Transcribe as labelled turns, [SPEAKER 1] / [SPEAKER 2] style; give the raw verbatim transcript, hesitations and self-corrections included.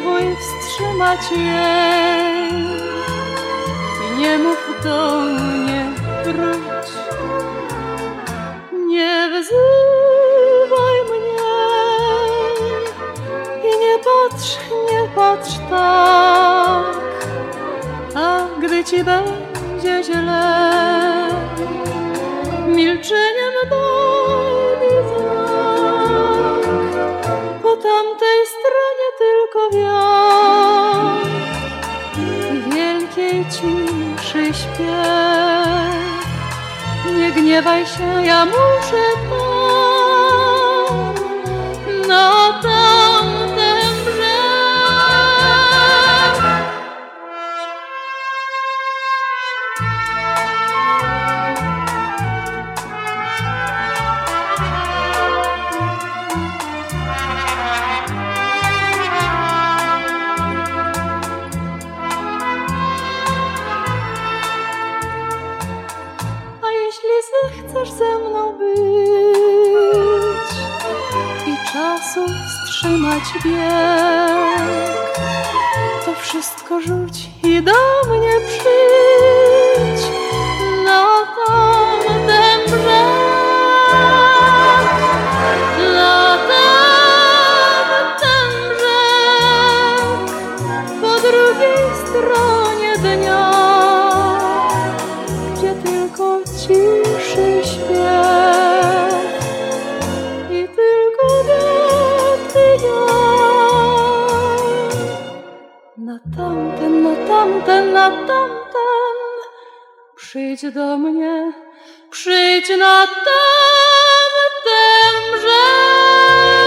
[SPEAKER 1] próbuj wstrzymać jej i nie mów do mnie wróć. Nie wzywaj mnie i nie patrz, nie patrz tak, a gdy ci będzie źle, milczeniem daj mi znak. Po tamtej stronie tylko wiatr i wielkiej ciszy śpiew. Nie gniewaj się, ja muszę tam, na tamten brzeg. Chcesz ze mną być i czasu wstrzymać bieg, to wszystko rzuć i do mnie przyjdź na tamten brzeg, na tamten brzeg, po drugiej stronie dnia, gdzie tylko ciszy śpiew i tylko wiatr i ja. Na tamten, na tamten, na tamten, przyjdź do mnie, przyjdź na tamten brzeg.